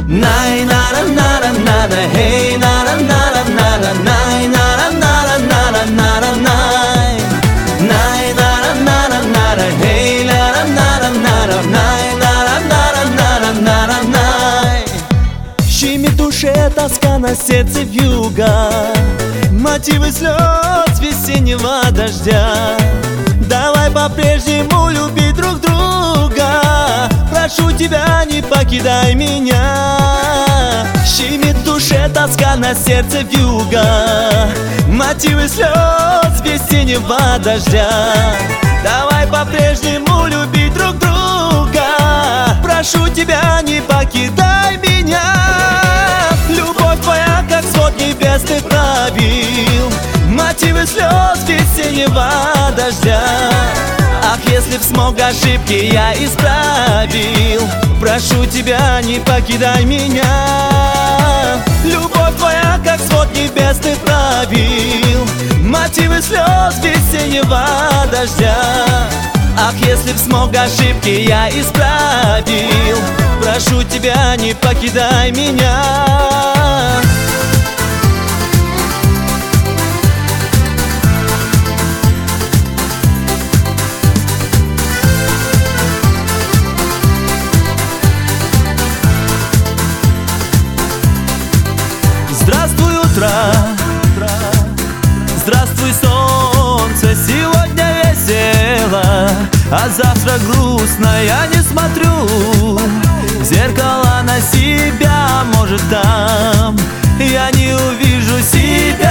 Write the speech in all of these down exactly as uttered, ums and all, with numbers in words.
Най нара нара нара, хей нара нара нара, най нара нара нара нара най. Най нара нара нара, хей нара нара нара, най нара нара нара нара най. Щемит в душе тоска, на сердце вьюга, мотивы слез весеннего дождя. Давай по-прежнему любить друг друга, прошу тебя, не покидай меня. Щемит в душе тоска, на сердце вьюга, мотивы слез весеннего дождя. Давай по-прежнему любить друг друга, прошу тебя, не покидай меня. Любовь твоя, как свод небесных правил, мотивы слез весеннего дождя. Ах, если б смог ошибки я исправил, прошу тебя, не покидай меня. Любовь твоя, как свод небесных правил, мотивы слез весеннего дождя. Ах, если б смог ошибки я исправил, прошу тебя, не покидай меня. Здравствуй, утро, здравствуй, солнце, сегодня весело, а завтра грустно, я не смотрю в зеркало на себя, может там я не увижу себя.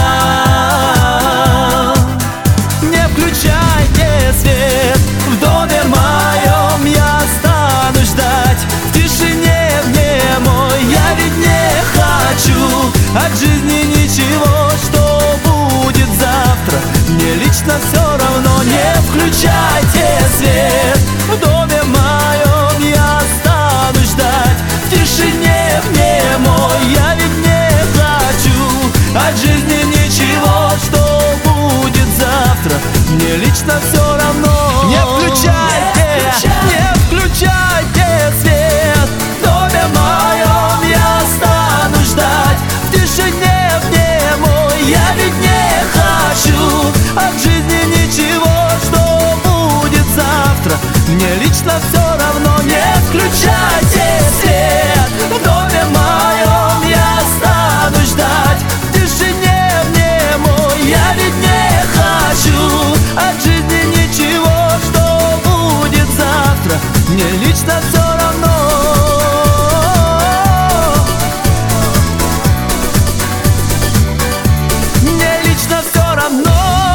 Не включайте свет в доме моем, я стану ждать в тишине внемой. Я ведь не хочу от жизни ничего, что будет завтра, мне лично все равно. Не включайте свет в доме моем, я стану ждать в тишине внемой. Я ведь не хочу от жизни ничего, что будет завтра, мне лично все равно. Не включайте, не включайте свет в доме моем, я стану ждать в тишине внемой. Я ведь не хочу от жизни ничего, что будет завтра, мне лично все равно. Не включайте свет в доме моем, я стану ждать в тишине внемой. Я ведь не хочу от жизни ничего, что будет завтра, мне лично все равно. Мне лично все равно.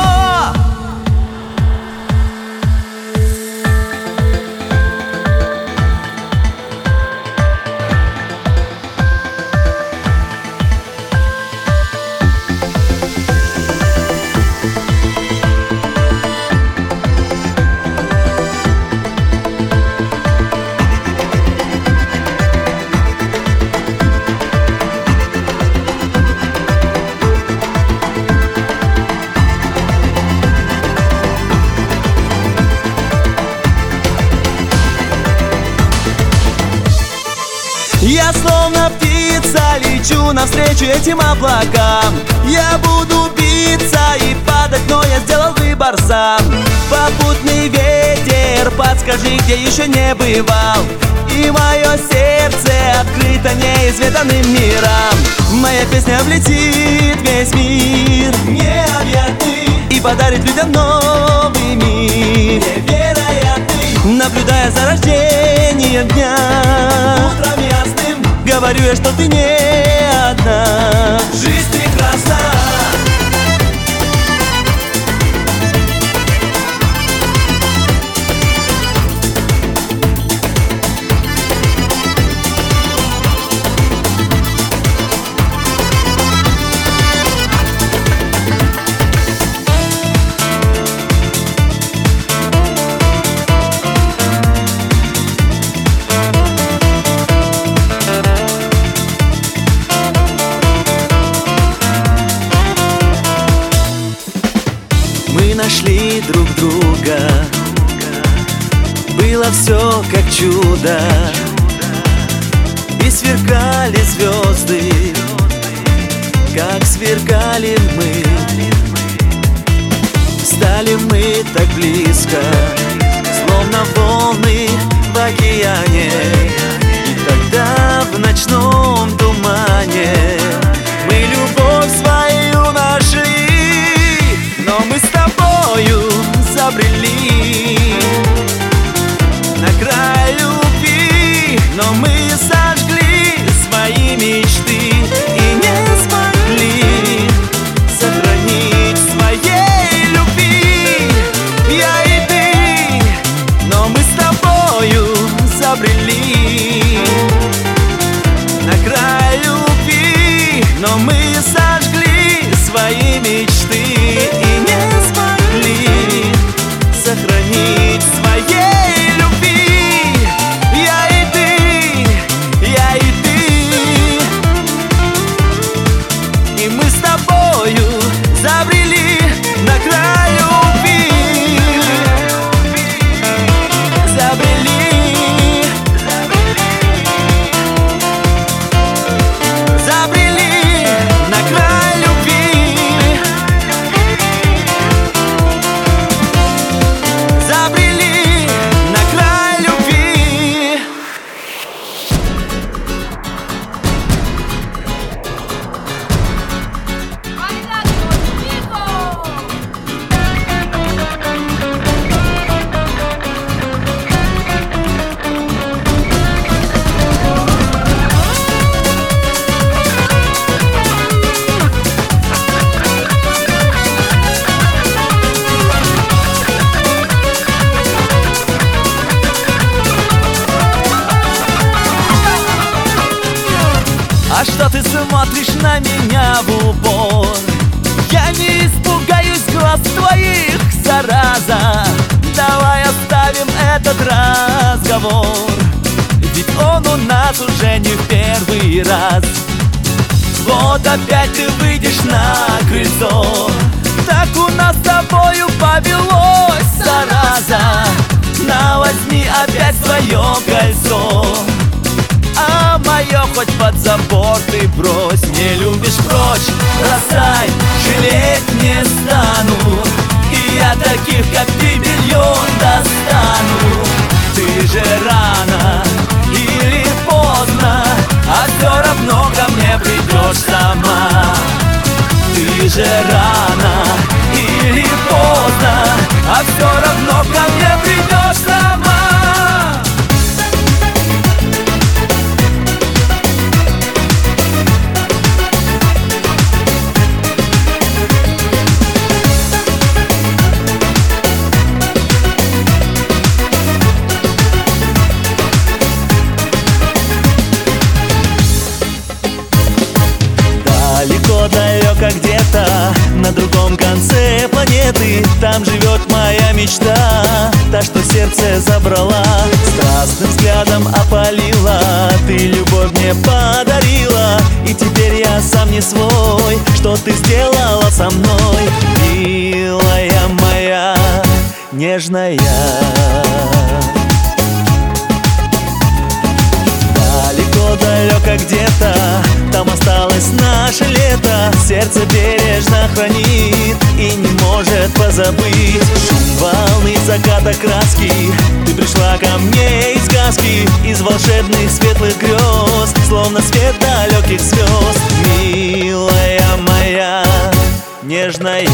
Я словно птица лечу навстречу этим облакам. Я буду биться и падать, но я сделал выбор сам. Попутный ветер, подскажи, где еще не бывал. И мое сердце открыто неизведанным мирам. Моя песня облетит весь мир необъятный и подарит людям новый мир невероятный. Наблюдая за рождением дня, утром ясным говорю я, что ты не одна. Жизнь прекрасна. нашли друг друга. Было все как чудо, и свет сверкали звезды, как сверкали мы. Стали мы так близко, словно волны в океане. И тогда в ночном тумане мы любовь свою нашли. Но мы с тобою забрели на край любви, но мы сожгли свои мечты и не смогли сохранить своей любви. Я и ты, но мы с тобою забрели на край любви, но мы сожгли свои мечты и не смогли сохранить своей любви. Я и ты, я и ты, и мы с тобою забрели на край любви. Забрели, забрели на край любви. Забрели на край любви. А что ты смотришь на меня в упор? Я не испугаюсь глаз твоих, зараза. Давай оставим этот разговор, ведь он у нас уже не в первый раз. Вот опять ты выйдешь на крыльцо, так у нас с тобою повелось, зараза. На, возьми опять свое кольцо, а мое хоть под забор ты брось. Не любишь, прочь, бросай, жалеть не стану. И я таких, как ты, миллион достану. Ты же рано или поздно, а все равно ко мне придешь сама. Ты же рано или поздно, а все равно ко мне придешь сама. Далеко-далеко где-то на другом конце планеты, там живет моя мечта, та, что сердце забрала, страстным взглядом опалила. Ты любовь мне подарила, и теперь я сам не свой. Что ты сделала со мной, милая моя, нежная? Далеко-далеко где-то, там осталось наше лето. Сердце бережно хранит и не может позабыть шум волны, заката, краски. Ты пришла ко мне из сказки, из волшебных светлых грез, словно свет далеких звезд. Милая моя, нежная.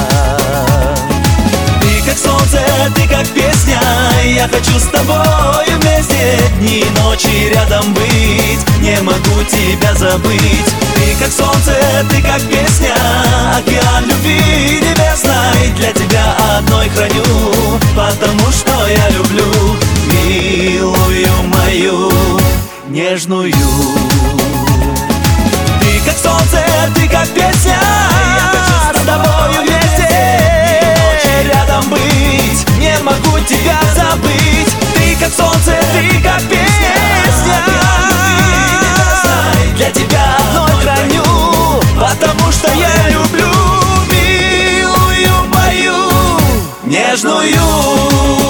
Ты как солнце, ты как песня, я хочу с тобой вместе дни и ночи рядом быть, не могу тебя забыть. Ты как солнце, ты как песня, океан любви небесной, для тебя одной храню, потому что я люблю милую мою, нежную. Ты как солнце, ты как песня, я хочу с тобой вместе рядом быть, не могу тебя забыть. Ты как солнце, ты как песня, для тебя одной храню, потому что я люблю милую мою, нежную.